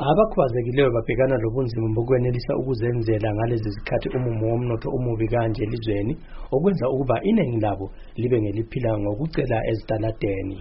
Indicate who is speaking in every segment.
Speaker 1: Abakhubazekileyo babhekana lobunzima bokwenelisa ukuzenzela ngalezi zikhathi umumo womnotho umubi kanje elizweni okwenza ukuba iningi labo libe ngeliphila ngokucela ezitaladeni.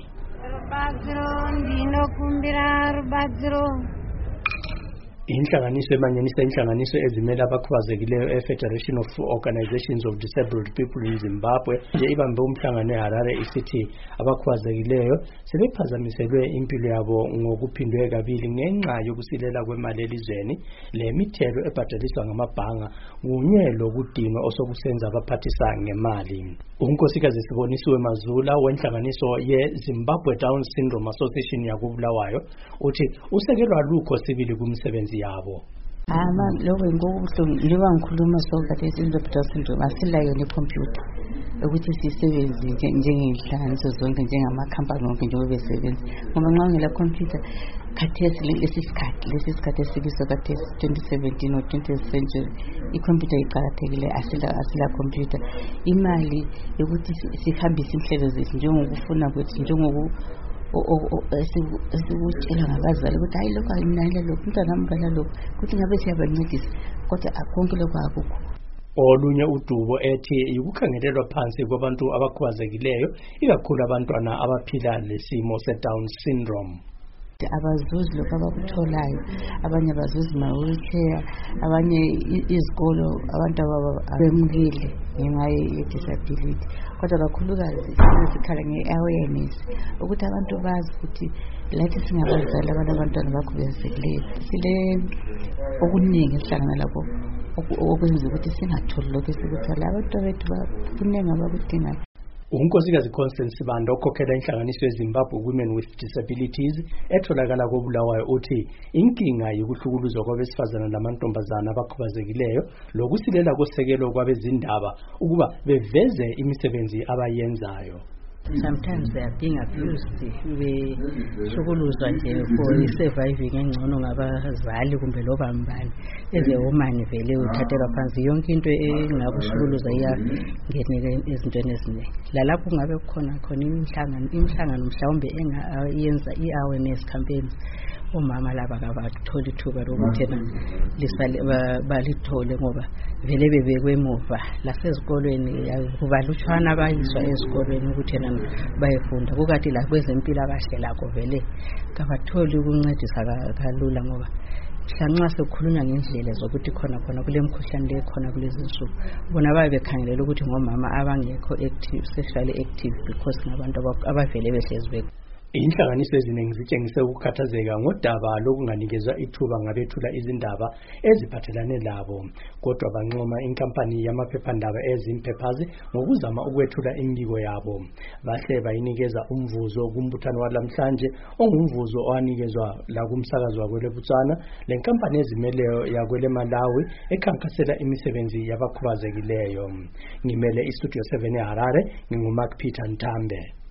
Speaker 1: Inhlanganiso emanyanisa inhlanganiso ezimela abakhubazekileyo eFederation of Organizations of Disabled People in Zimbabwe nje ibambe umhlangano eHarare isithi abakhubazekileyo sebephazamiselwe impilo yabo ngokuphindwe kabili ngenxa yokusilela kwemali elizweni lemithelo ebhadaliswa ngamabhanga kunye lokudinwa osokusenza abaphathisa ngemali. Unkosikazi Sibonisiwe Mazula wenhlanganiso yeZimbabwe Down Syndrome Association yakubulawayo uthi usekelwa lukho sibili kumsebenzi yabo.
Speaker 2: Lokho ngokubuhlungu njengoba ngikhuluma sokade Down Syndrome asilayo necomputer ukuthi sisebenze njengenhlanganiso zonke njengamakhampani wonke njengoba besebenza ngoba nxa ngela computer khathesi lesi sikhathi esibiso kade 2017 or 20th century icomputer iqakathekile asila computer imali yokuthi sihambise inhlelo zethu njengokufuna kwethu njengoku esibutshela ngabazali ukuthi hayi lokho ayimnayile lokho umntwana ambala lokho ukuthi ngabe siyabancedisa kodwa akonke lokho akukho.
Speaker 1: Olunye udubo ethi ukukhangelelwa phansi kwabantu abakhubazekileyo ikakhulu abantwana abaphila lesimo seDown syndrome.
Speaker 2: Abazuzi lokho abakutholayo abanye abazuzi ma-wheelchair abanye izikolo abantu abemukile ngenxa ye-disability kodwa kakhulukazi sikhala nge-awareness ukuthi abantu bazi ukuthi lathi singabazali abantwana abakhubazekileyo sile okuningi esihlangana lapho okwenza ukuthi singatholi lokho esikuthola abantu bethu kuningi abakudingayo.
Speaker 1: Unkosikazi Constance Sibanda okhokhela inhlanganiso yeZimbabwe Women with Disabilities etholakala koBulawayo uthi inkinga yokuhlukuluzwa kwabesifazana namantombazana abakhubazekileyo lokusilela kosekelo kwabezindaba ukuba beveze imisebenzi abayenzayo.
Speaker 3: Sometimes they are being abused behlukuluzwa nje for surviving engcono ngabazali kumbe loba mbani as a woman vele uthathelwa phansi yonke into engakuhlukuluza iyangene ezintweni eziningi lalapho kungabe khona imihlangano mhlawumbe engayenza i-awareness campaigns omama laba kabatholi ithuba lokuthi balithole ngoba vele bebekwe emuva lasezikolweni kubalutshwana abayiswa ezikolweni ukuthi bayefunda kukathi la kwezempilakahle lakho vele kabatholi ukuncedisa kalula ngoba mhlanxa sekukhulunywa ngendlela zokuthi khona kule mkhuhlane le khona kulezi nsuku bona babe bekhangelela ukuthi ngomama abangekho active sexually active because ngabantu abavele behlezi
Speaker 1: Inhlanganiso eziningi zitshengise ukukhathazeka ngodaba lokunganikezwa ithuba ngabethula izindaba eziphathelane labo kodwa banqoma inkampani yamaphephandaba ezimpephazi ngokuzama ukwethula imbiko yabo bahle bayinikeza umvuzo kumbuthano walamhlanje ongumvuzo owanikezwa la kumsakazo wakweleButswana lenkampani ezimeleyo yakwele Malawi ekhankasela imisebenzi yabakhubazekileyo. Ngimele iStudio 7 eHarare nginguMark Peter Ntambe.